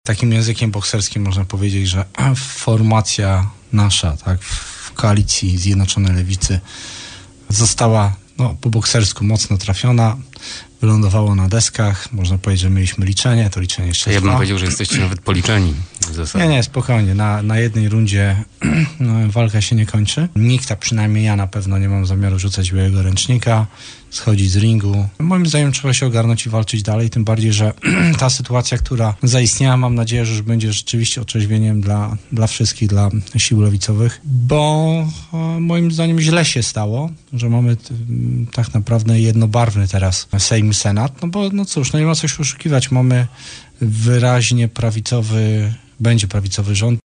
Takim językiem bokserskim można powiedzieć, że formacja nasza, tak, w koalicji Zjednoczonej Lewicy została po boksersku mocno trafiona, wylądowało na deskach, można powiedzieć, że mieliśmy liczenie, to liczenie jeszcze Ja bym powiedział, że jesteście nawet policzeni w zasadzie. Nie, spokojnie, na jednej rundzie walka się nie kończy. Nikt, a przynajmniej ja na pewno nie mam zamiaru rzucać białego ręcznika, schodzić z ringu. Moim zdaniem trzeba się ogarnąć i walczyć dalej, tym bardziej, że ta sytuacja, która zaistniała, mam nadzieję, że już będzie rzeczywiście otrzeźwieniem dla wszystkich, dla sił lewicowych, bo moim zdaniem źle się stało, że mamy tak naprawdę jednobarwny teraz Sejm i Senat, bo cóż, nie ma co się oszukiwać, mamy wyraźnie będzie prawicowy rząd.